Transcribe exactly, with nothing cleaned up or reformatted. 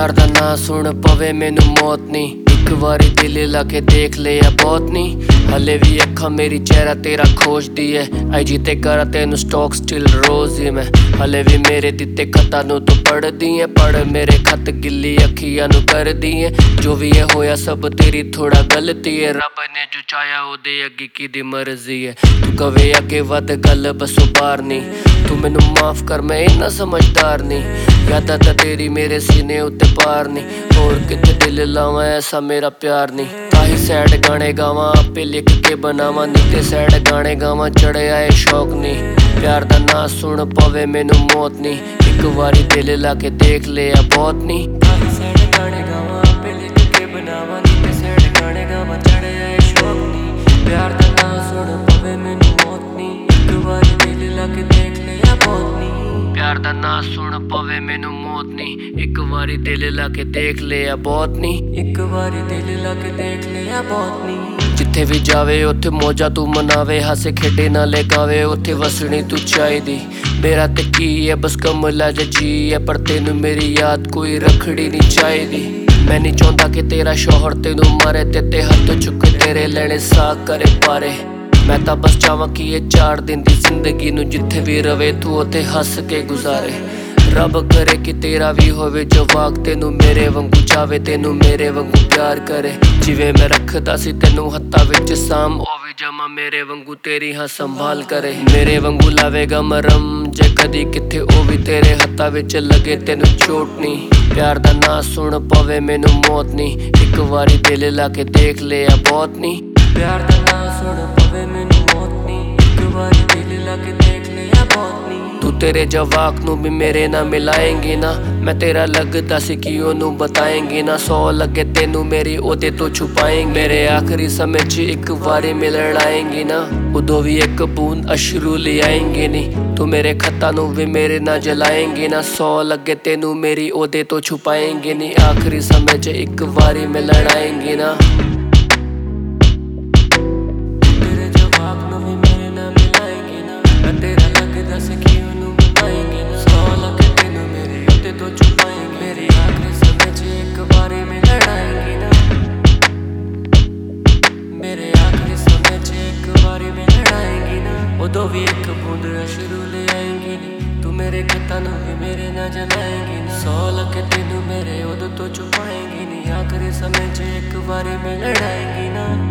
प्यार दा ना सुन पवे मैनू मौत नी, एक वारी दिल ला के देख लिया बहुत नी। हले भी अखा मेरी चेहरा तेरा खोजदी है, आई जीते कर तेनू स्टॉक स्टिल रोज ही मैं। हले भी मेरे दिते खतां नू तू पढ़दी है, पढ़ मेरे खत गिल्ली अखियां नू करदी है। जो भी है होया सब तेरी थोड़ा गलती है, रब ने जो चाया ओदे अगे किदी मर्जी है। तू कवे अगे वध गल बसों पार नी, तू मैनू माफ कर मैं इन्ना समझदार नी। यादां तां तेरी मेरे सीने उत्ते पार नी, होर किते दिल लावां ऐसा मेरा प्यार नी। ताही सैड गाने गावां आपे लिख के बनावां, नी ते सैड गाने गावां चढ़े आए शौक नी। प्यार दा ना सुन पवे मैनू मौत नी, एक वारी दिल ला के देख लिया बहुत नी। ताही सैड गाने गावां आपे लिख के बनावां, नी ते सैड गाने गावां चढ़े आए शौक नी। प्यार दा ना सुन पवे मैनू मौत नी, एक वारी दिल ला के देख लिया बहुत नी। प्यार दा ना सुन पवे मैनू मौत नी, एक वारी दिल ला के देख लिया बहुत नी। एक वारी दिल ला के देख लिया बहुत नी। जिथे भी जावे उत्थे मौजा तू मनावे, हासे खेडे नाले गावे उत्थे वसनी तू चाहिदी। मेरा ते की है बस कमला जा जी है, पर तेनू मेरी याद कोई रखड़ी नहीं चाहिदी। मैं नहीं चाहता कि तेरा शौहर तेनू मारे, ते हथ चुके तेरे लेने साग करे पारे। मैं तां बस चाहवां कि ये चार दिन दी जिंदगी नू जिथे भी रवे तू उत्थे हस के गुजारे। रब करे कि तेरा भी होवे जवाक, तेनू मेरे वांगू चावे तेनू मेरे वांगू प्यार करे। जिवें मैं रखदा सी तेनू हत्थां विच साम, ओ भी जमा मेरे वांगू तेरी हाँ संभाल करे। मेरे वांगू लावेगा मरम जे कदी किथे ओ भी तेरे हत्थां विच लगे तेनू चोट नी। प्यार दा ना सुन पवे मैनू मौत नी, एक वारी दिल ला के देख लिया बहुत नी। प्यार दा ना सुन पवे मैनू मौत नी, एक वारी दिल ला के देख लिया बहुत नी। तू तेरे जवाक नू भी मेरे ना मिलाएंगी ना, मैं तेरा लगदा सी कि ओनू बताएंगी ना। सौ लगे तेनू मेरी ओदे तो छुपाएंगी, मेरे आखिरी समय च एक वारी मिलन आएंगी ना। उदों भी एक बूंद अश्रू ले आएंगी नी, तू मेरे खतां नू भी मेरे ना जलाएंगी ना। सौ लगे तेनू मेरी ओदे तो छुपाएंगी नी, आखिरी समय च एक वारी मिलन आएंगी ना। उदों भी एक बूंद अश्रू ले आएंगी नी, तू मेरे खतां नू भी मेरे ना जलाएंगी ना। सौ लगे तेनू मेरे उदों तो छुपाएंगी नी, आखिरी समय च एक बारी मिलन आएंगी ना।